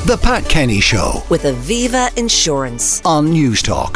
The Pat Kenny Show with Aviva Insurance on Newstalk.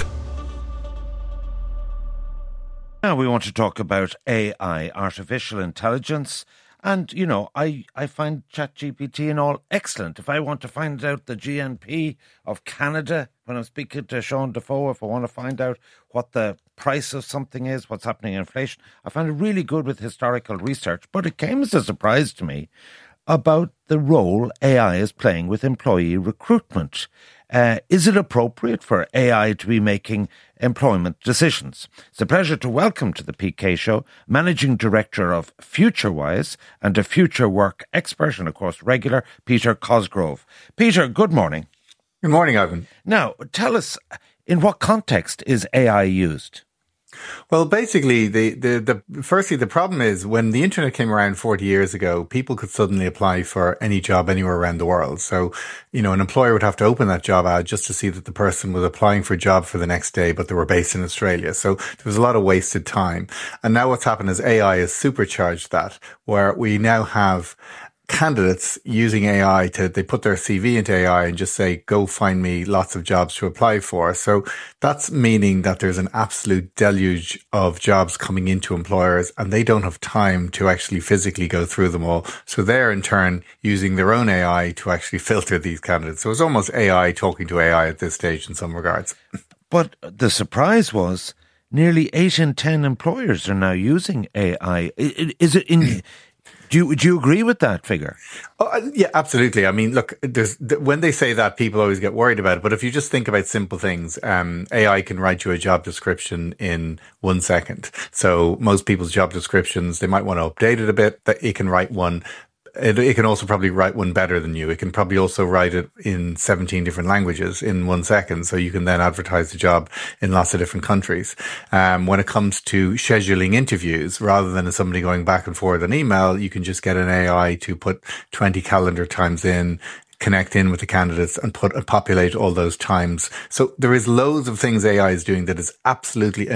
Now we want to talk about AI, artificial intelligence. And, you know, I find ChatGPT and all excellent. If I want to find out the GNP of Canada when I'm speaking to Sean Defoe, if I want to find out what the price of something is, what's happening in inflation, I find it really good with historical research. But it came as a surprise to me about the role AI is playing with employee recruitment. Is it appropriate for AI to be making employment decisions? It's a pleasure to welcome to the PK Show Managing Director of FutureWise and a future work expert and, of course, regular, Peter Cosgrove. Peter, good morning. Good morning, Ivan. Now, tell us, in what context is AI used? Well, basically, firstly, the problem is when the internet came around 40 years ago, people could suddenly apply for any job anywhere around the world. So, you know, an employer would have to open that job ad just to see that the person was applying for a job for the next day, but they were based in Australia. So there was a lot of wasted time. And now what's happened is AI has supercharged that, where we now have candidates using AI they put their CV into AI and just say, go find me lots of jobs to apply for. So that's meaning that there's an absolute deluge of jobs coming into employers and they don't have time to actually physically go through them all. So they're in turn using their own AI to actually filter these candidates. So it's almost AI talking to AI at this stage in some regards. But the surprise was nearly 8 in 10 employers are now using AI. Is it in... Would you agree with that figure? Oh, yeah, absolutely. I mean, look, when they say that, people always get worried about it. But if you just think about simple things, AI can write you a job description in 1 second. So most people's job descriptions, they might want to update it a bit. That it can write one. It can also probably write one better than you. It can probably also write it in 17 different languages in 1 second. So you can then advertise the job in lots of different countries. When it comes to scheduling interviews, rather than somebody going back and forth on email, you can just get an AI to put 20 calendar times in, connect in with the candidates and populate all those times. So there is loads of things AI is doing that is absolutely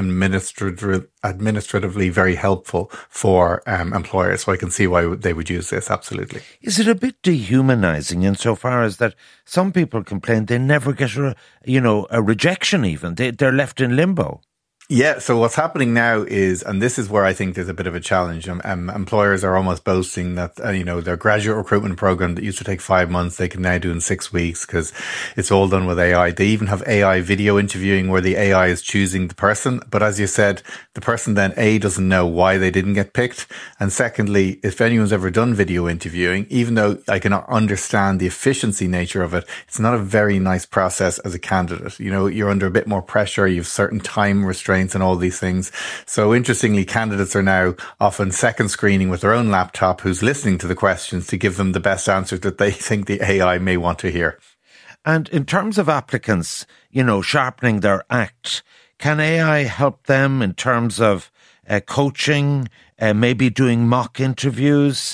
administratively very helpful for employers. So I can see why they would use this. Absolutely. Is it a bit dehumanizing insofar as that some people complain they never get a rejection even? They're left in limbo. Yeah, so what's happening now is, and this is where I think there's a bit of a challenge, employers are almost boasting that, their graduate recruitment program that used to take 5 months, they can now do in 6 weeks because it's all done with AI. They even have AI video interviewing where the AI is choosing the person. But as you said, the person then doesn't know why they didn't get picked. And secondly, if anyone's ever done video interviewing, even though I can understand the efficiency nature of it, it's not a very nice process as a candidate. You know, you're under a bit more pressure. You have certain time restraints and all these things. So interestingly, candidates are now often second screening with their own laptop who's listening to the questions to give them the best answers that they think the AI may want to hear. And in terms of applicants, sharpening their act, can AI help them in terms of coaching, maybe doing mock interviews?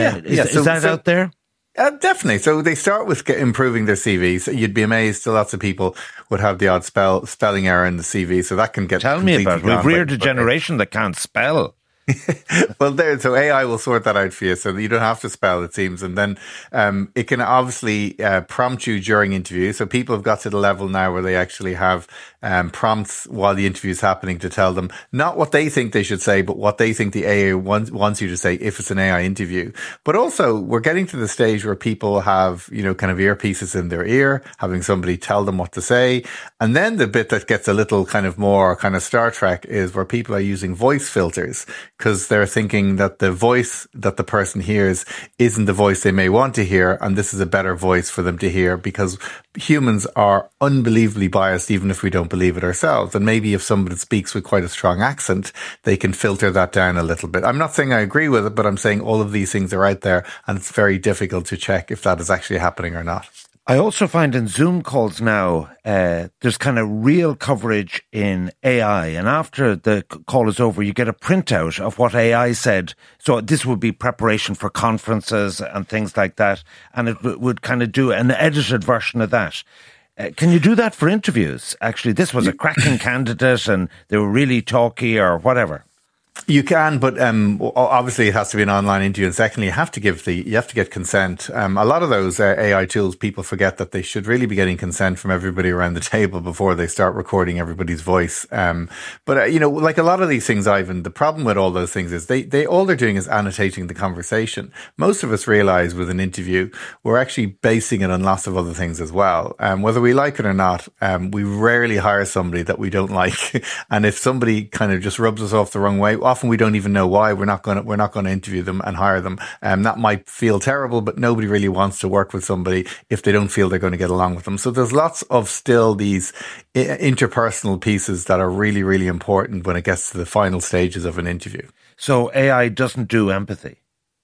Is that out there? Definitely. So they start with improving their CVs. So you'd be amazed that lots of people would have the odd spelling error in the CV. So that can get... Tell me about it. We've reared a generation that can't spell. Well, so AI will sort that out for you, so that you don't have to spell, it seems. And then it can obviously prompt you during interviews. So people have got to the level now where they actually have prompts while the interview is happening to tell them not what they think they should say, but what they think the AI wants you to say if it's an AI interview. But also, we're getting to the stage where people have, kind of earpieces in their ear, having somebody tell them what to say. And then the bit that gets a little kind of more kind of Star Trek is where people are using voice filters, because they're thinking that the voice that the person hears isn't the voice they may want to hear, and this is a better voice for them to hear, because humans are unbelievably biased even if we don't believe it ourselves. And maybe if somebody speaks with quite a strong accent, they can filter that down a little bit. I'm not saying I agree with it, but I'm saying all of these things are out there, and it's very difficult to check if that is actually happening or not. I also find in Zoom calls now, there's kind of real coverage in AI. And after the call is over, you get a printout of what AI said. So this would be preparation for conferences and things like that. And it would kind of do an edited version of that. Can you do that for interviews? Actually, this was a cracking candidate and they were really talky or whatever. You can, but obviously it has to be an online interview. And secondly, you have to get consent. A lot of those AI tools, people forget that they should really be getting consent from everybody around the table before they start recording everybody's voice. But like a lot of these things, Ivan, the problem with all those things is they all they're doing is annotating the conversation. Most of us realize with an interview, we're actually basing it on lots of other things as well. Whether we like it or not, we rarely hire somebody that we don't like. And if somebody kind of just rubs us off the wrong way, often we don't even know why. We're not going to interview them and hire them. That might feel terrible, but nobody really wants to work with somebody if they don't feel they're going to get along with them. So there's lots of still these interpersonal pieces that are really, really important when it gets to the final stages of an interview. So AI doesn't do empathy.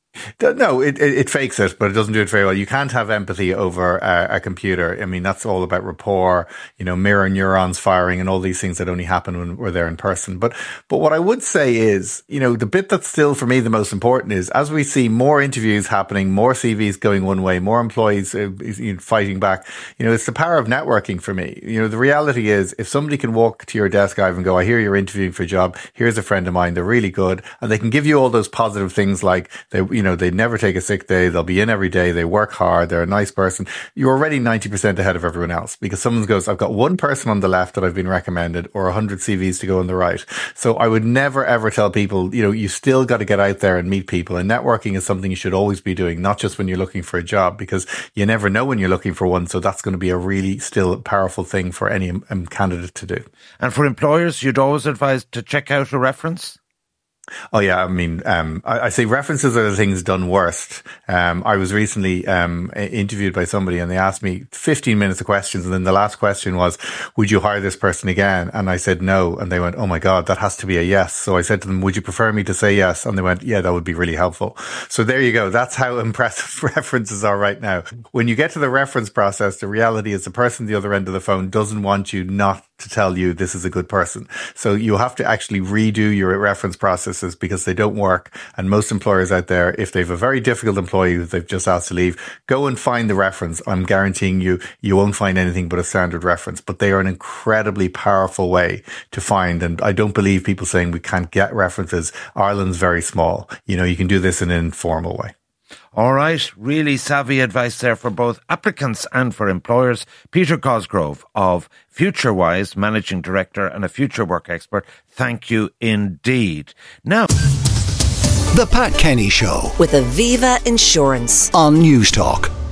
No, it fakes it, but it doesn't do it very well. You can't have empathy over a computer. I mean, that's all about rapport, mirror neurons firing and all these things that only happen when we're there in person. But what I would say is, the bit that's still for me the most important is as we see more interviews happening, more CVs going one way, more employees fighting back, it's the power of networking for me. The reality is if somebody can walk to your desk, Ivan, and go, I hear you're interviewing for a job. Here's a friend of mine. They're really good. And they can give you all those positive things like they never take a sick day. They'll be in every day. They work hard. They're a nice person. You're already 90% ahead of everyone else because someone goes, I've got one person on the left that I've been recommended or 100 CVs to go on the right. So I would never, ever tell people, you still got to get out there and meet people. And networking is something you should always be doing, not just when you're looking for a job because you never know when you're looking for one. So that's going to be a really still powerful thing for any candidate to do. And for employers, you'd always advise to check out a reference? Oh, yeah. I mean, I say references are the things done worst. I was recently interviewed by somebody and they asked me 15 minutes of questions. And then the last question was, would you hire this person again? And I said no. And they went, oh, my God, that has to be a yes. So I said to them, would you prefer me to say yes? And they went, yeah, that would be really helpful. So there you go. That's how impressive references are right now. When you get to the reference process, the reality is the person at the other end of the phone doesn't want you not to tell you this is a good person. So you have to actually redo your reference processes because they don't work. And most employers out there, if they have a very difficult employee who they've just asked to leave, go and find the reference. I'm guaranteeing you won't find anything but a standard reference, but they are an incredibly powerful way to find. And I don't believe people saying we can't get references. Ireland's very small. You can do this in an informal way. All right, really savvy advice there for both applicants and for employers. Peter Cosgrove of FutureWise, Managing Director and a future work expert. Thank you indeed. Now, The Pat Kenny Show with Aviva Insurance on News Talk.